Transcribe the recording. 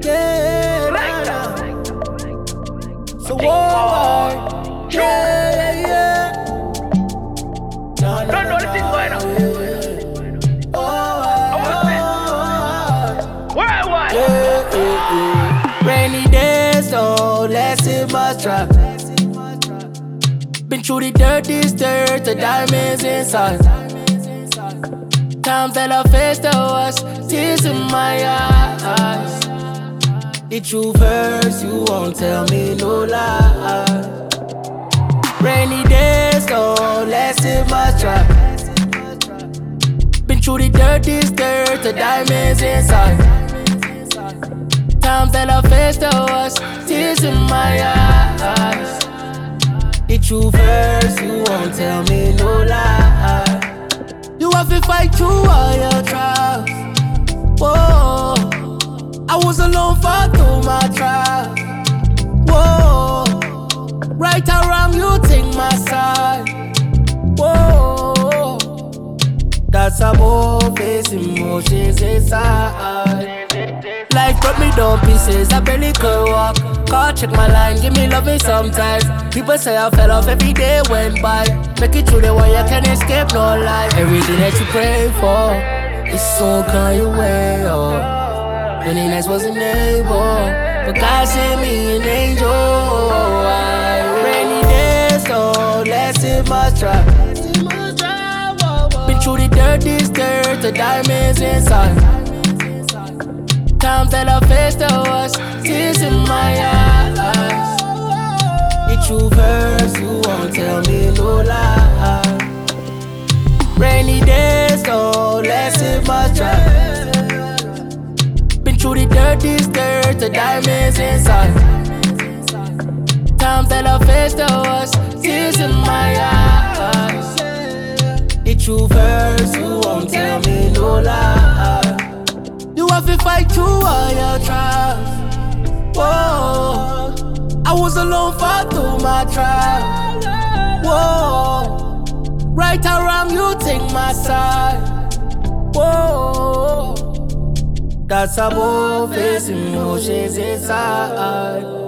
Yeah, Like nah, that. nah. So what? Yeah, yeah. Nah, nah, Don't know the thing going on. I was saying, worldwide. Rainy days, oh, less in my trap. Been through the dirtiest dirt, the diamonds inside. Times that I faced the worst, tears in my eyes. The truth hurts, you won't tell me no lie. Rainy days, oh, less in my trap. Been through the dirtiest dirt, the diamonds inside. Times that I faced the worst, tears in my eyes. The truth hurts, you won't tell me no lie. You have to fight through all your trials. Whoa, I was alone far through my trials. Whoa, right or wrong, you take my side. Whoa, that's about face emotions inside. Life brought me down pieces, I barely could walk. Call, check my line, give me loving sometimes. People say I fell off every day went by. Make it through the one you can't escape, no lie. Everything that you pray for, it's so kind your way, oh. Many nights wasn't able, but God sent me an angel. Rainy days, oh, less in my trap. Been through the dirtiest dirt, the diamonds inside. Times that I faced the worst, tears in my eyes. The truth hurts, you won't tell me no lie. Rainy days, oh, less in my trap. Been through the dirtiest dirt, the diamonds inside. Times that I faced the worst, tears in my eyes. The truth hurts, you won't tell me no lie. You have to fight through all your trials. Whoa, I was alone far through my trials. Whoa, right or wrong, you take my side. Whoa, that's about face emotions inside.